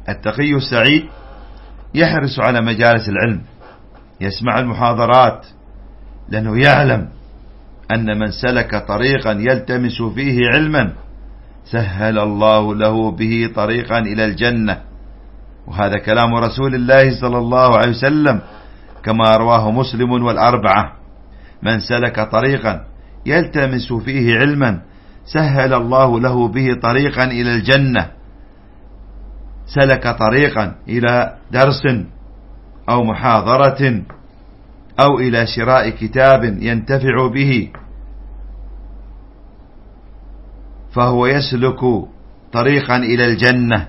التقي السعيد يحرص على مجالس العلم، يسمع المحاضرات، لأنه يعلم أن من سلك طريقا يلتمس فيه علما سهل الله له به طريقا إلى الجنة. وهذا كلام رسول الله صلى الله عليه وسلم كما رواه مسلم والأربعة: من سلك طريقا يلتمس فيه علما سهل الله له به طريقا إلى الجنة. سلك طريقا إلى درس أو محاضرة أو إلى شراء كتاب ينتفع به، فهو يسلك طريقا إلى الجنة،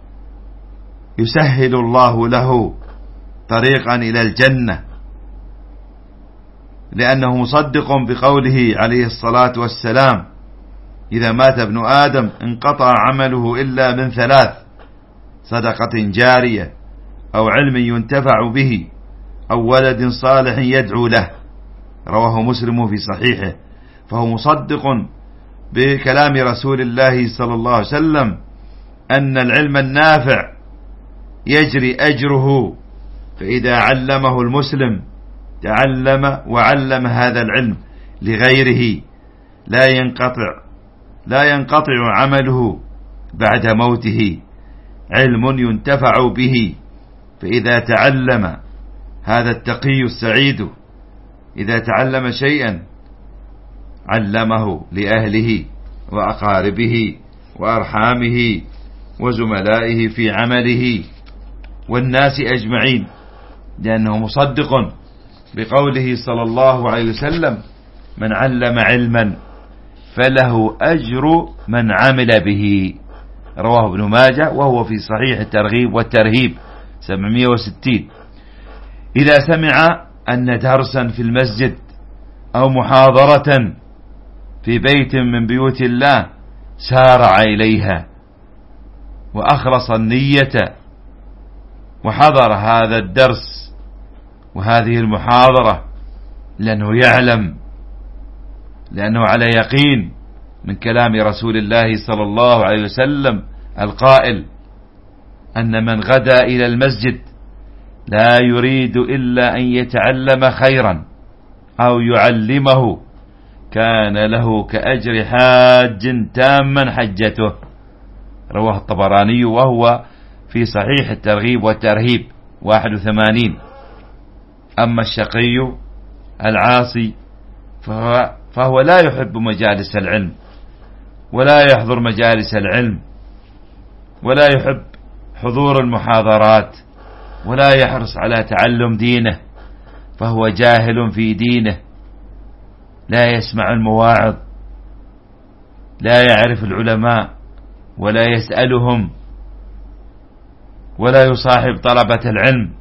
يسهل الله له طريقا إلى الجنة، لأنه مصدق بقوله عليه الصلاة والسلام: إذا مات ابن آدم انقطع عمله إلا من ثلاث: صدقة جارية، أو علم ينتفع به، أو ولد صالح يدعو له. رواه مسلم في صحيحه. فهو مصدق بكلام رسول الله صلى الله عليه وسلم أن العلم النافع يجري أجره، فإذا علمه المسلم تعلم وعلم هذا العلم لغيره لا ينقطع عمله بعد موته، علم ينتفع به. فإذا تعلم هذا التقي السعيد، إذا تعلم شيئا علمه لأهله وأقاربه وأرحامه وزملائه في عمله والناس أجمعين، لأنه مصدق بقوله صلى الله عليه وسلم: من علم علما فله أجر من عمل به. رواه ابن ماجه وهو في صحيح الترغيب والترهيب 760. إذا سمع أن درسا في المسجد أو محاضرة في بيت من بيوت الله سارع إليها وأخلص النية وحضر هذا الدرس وهذه المحاضرة، لأنه على يقين من كلام رسول الله صلى الله عليه وسلم القائل: أن من غدا إلى المسجد لا يريد إلا أن يتعلم خيرا أو يعلمه كان له كأجر حاج تاما حجته. رواه الطبراني وهو في صحيح الترغيب والترهيب 81. أما الشقي العاصي فهو لا يحب مجالس العلم، ولا يحضر مجالس العلم، ولا يحب حضور المحاضرات، ولا يحرص على تعلم دينه، فهو جاهل في دينه، لا يسمع المواعظ، لا يعرف العلماء ولا يسألهم، ولا يصاحب طلبة العلم،